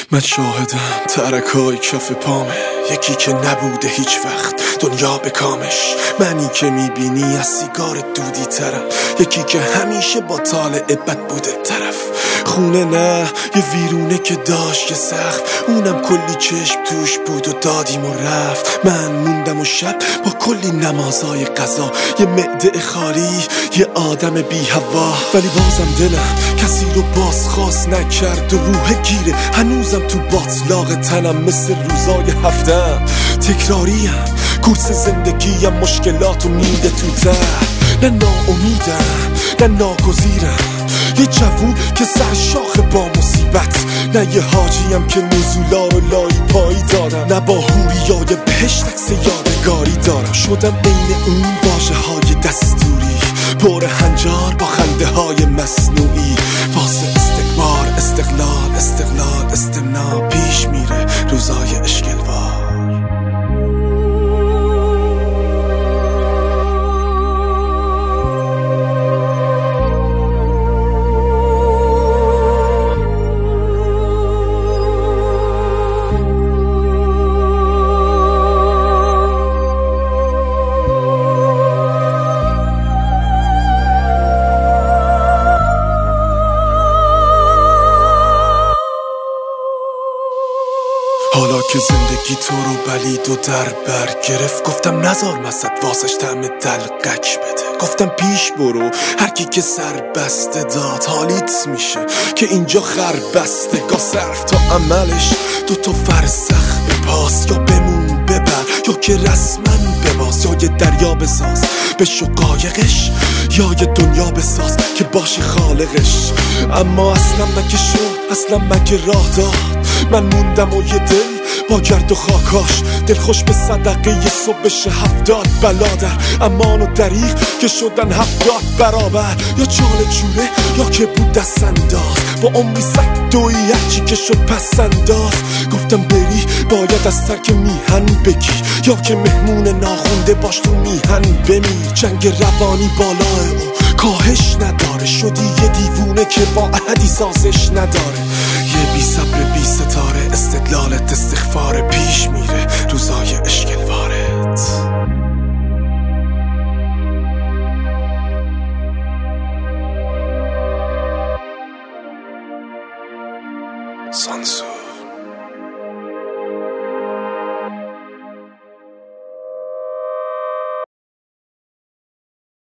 من شاهدم ترکای کف پامه، یکی که نبوده هیچ وقت دنیا به کامش. منی که میبینی از سیگار دودی طرف، یکی که همیشه با طالع بد بوده طرف. خونه نه یه ویرونه که داشت یه سقف، اونم کلی چشم توش بود و دادیم و رفت. من موندم و شب با کلی نمازای قضا، یه معده خالی یه آدم بی هوا. ولی بازم دلم کسی رو بازخواست نکرد و روح گیره هنوزم تو باطلاق تنم، مثل روزای هفتم تکراریم. کورس زندگیم مشکلاتو میده تو در، نه ناامیدم نه ناگزیرم. یه جوون که سر شاخ با مصیبت، نه یه حاجیم که نزولا رو لایی پایی دارم، نه با هوریای بهشت عکس یادگاری دارم. شدم عین اون واژه های دستوری، پر هنجار با خنده های مصنوعی. واسه استکبار استقلال استقلال استمنا، پیش میره روزای اشکلوار. حالا که زندگی تو رو بلید و در بر گرفت، گفتم نزار مزد واسش طعم دلقک بده. گفتم پیش برو هرکی که سر بسته داد، حالیت میشه که اینجا خر بسته گاه صرف تا عملش. دوتا فرسخ به پاس، یا بمون ببر یا که رسما بباز، یا یه دریا بساز بشو قایقش، یا یه دنیا بساز که باشی خالقش. اما اصلا مگه شد، اصلا مگه راه داد؟ من موندم و یه دل با گرد و خاکاش، دل خوش به صدقه یه صبحش 70 بلا در امان و دریغ که شدن 70 برابر. یا چاله چوله یا که بود دست انداز، با عمری سگ دوی هرچی که شد پس انداز. گفتم بری باید از ترک میهن بگی، یا که مهمون ناخونده باش تو میهن بمی. جنگ روانی بالاه او کاهش نداره، شدی یه دیوونه که با احدی سازش نداره. یه بی صبر بی ستاره، استدلالت استغفار، پیش میره روزای اشکلوارت. سانسور